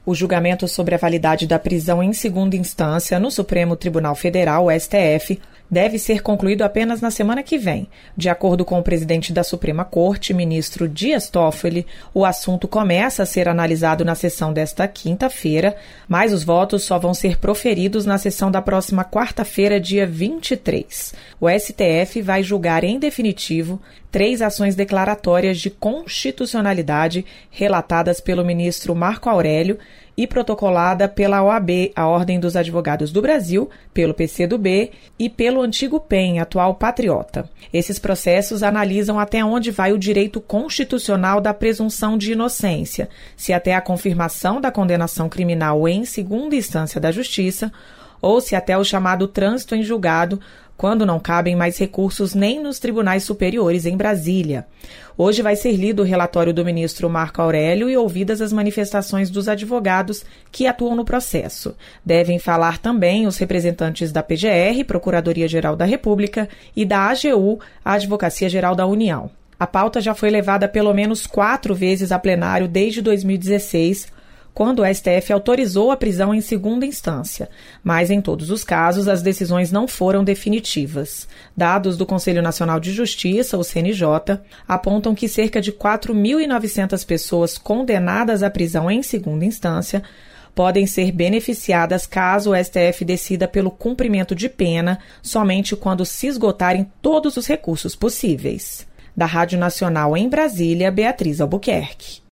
O julgamento sobre a validade da prisão em segunda instância no Supremo Tribunal Federal, o STF, deve ser concluído apenas na semana que vem. De acordo com o presidente da Suprema Corte, ministro Dias Toffoli, o assunto começa a ser analisado na sessão desta quinta-feira, mas os votos só vão ser proferidos na sessão da próxima quarta-feira, dia 23. O STF vai julgar em definitivo 3 ações declaratórias de constitucionalidade relatadas pelo ministro Marco Aurélio e protocolada pela OAB, a Ordem dos Advogados do Brasil, pelo PCdoB e pelo antigo PEN, atual Patriota. Esses processos analisam até onde vai o direito constitucional da presunção de inocência, se até a confirmação da condenação criminal em segunda instância da Justiça, ou se até o chamado trânsito em julgado, quando não cabem mais recursos nem nos tribunais superiores em Brasília. Hoje vai ser lido o relatório do ministro Marco Aurélio e ouvidas as manifestações dos advogados que atuam no processo. Devem falar também os representantes da PGR, Procuradoria-Geral da República, e da AGU, a Advocacia Geral da União. A pauta já foi levada pelo menos 4 vezes a plenário desde 2016, quando o STF autorizou a prisão em segunda instância, mas em todos os casos as decisões não foram definitivas. Dados do Conselho Nacional de Justiça, o CNJ, apontam que cerca de 4.900 pessoas condenadas à prisão em segunda instância podem ser beneficiadas caso o STF decida pelo cumprimento de pena somente quando se esgotarem todos os recursos possíveis. Da Rádio Nacional em Brasília, Beatriz Albuquerque.